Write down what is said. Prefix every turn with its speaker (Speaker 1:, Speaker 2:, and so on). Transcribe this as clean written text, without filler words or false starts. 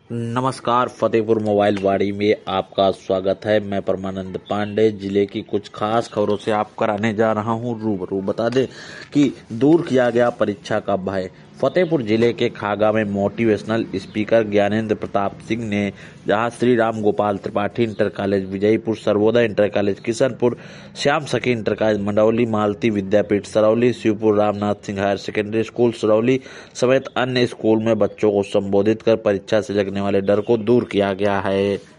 Speaker 1: नमस्कार, फतेहपुर मोबाइल वाड़ी में आपका स्वागत है। मैं परमानंद पांडे जिले की कुछ खास खबरों से आप कराने जा रहा हूं रूबरू। बता दें कि दूर किया गया परीक्षा का भय। फतेहपुर जिले के खागा में मोटिवेशनल स्पीकर ज्ञानेंद्र प्रताप सिंह ने जहां Shri Ram Gopal Tripathi inter college Vijaypur, Sarvodaya inter college Kishanpur, Shyam Sakhi inter college Mandauli, Malti Vidyapeeth Sarauli, Shivpur Ramnath Singh higher secondary school Sarauli समेत अन्य स्कूल में बच्चों को संबोधित कर परीक्षा से लगने वाले डर को दूर किया गया है।